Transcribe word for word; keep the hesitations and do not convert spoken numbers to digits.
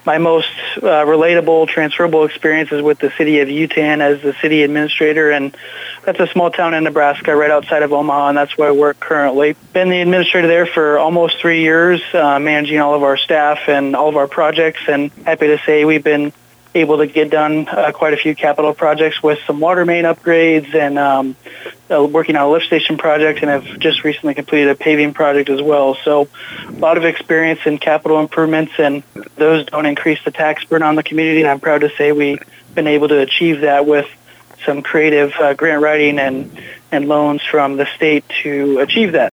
my most uh, relatable, transferable experiences with the city of Yutan as the city administrator, and that's a small town in Nebraska right outside of Omaha, and that's where I work currently. Been the administrator there for almost three years, uh, managing all of our staff and all of our projects, and happy to say we've been able to get done uh, quite a few capital projects with some water main upgrades and um, uh, working on a lift station project, and have just recently completed a paving project as well. So a lot of experience in capital improvements, and those don't increase the tax burden on the community, and I'm proud to say we've been able to achieve that with some creative uh, grant writing and, and loans from the state to achieve that.